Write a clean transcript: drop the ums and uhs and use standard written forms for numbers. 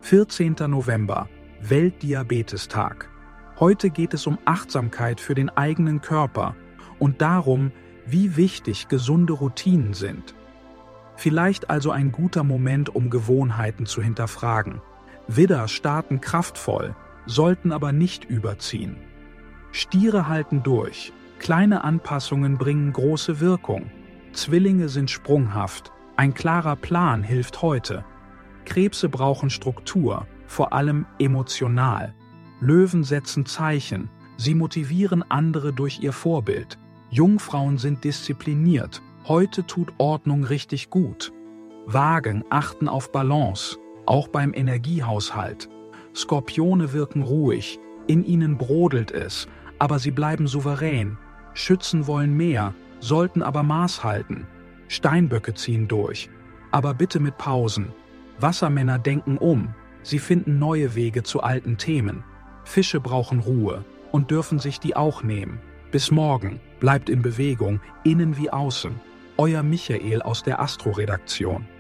14. November, Weltdiabetestag. Heute geht es um Achtsamkeit für den eigenen Körper und darum, wie wichtig gesunde Routinen sind. Vielleicht also ein guter Moment, um Gewohnheiten zu hinterfragen. Widder starten kraftvoll, sollten aber nicht überziehen. Stiere halten durch, kleine Anpassungen bringen große Wirkung. Zwillinge sind sprunghaft, ein klarer Plan hilft heute. Krebse brauchen Struktur, vor allem emotional. Löwen setzen Zeichen, sie motivieren andere durch ihr Vorbild. Jungfrauen sind diszipliniert, heute tut Ordnung richtig gut. Wagen achten auf Balance, auch beim Energiehaushalt. Skorpione wirken ruhig, in ihnen brodelt es, aber sie bleiben souverän. Schützen wollen mehr, sollten aber Maß halten. Steinböcke ziehen durch, aber bitte mit Pausen. Wassermänner denken um, sie finden neue Wege zu alten Themen. Fische brauchen Ruhe und dürfen sich die auch nehmen. Bis morgen, bleibt in Bewegung, innen wie außen. Euer Michael aus der Astro-Redaktion.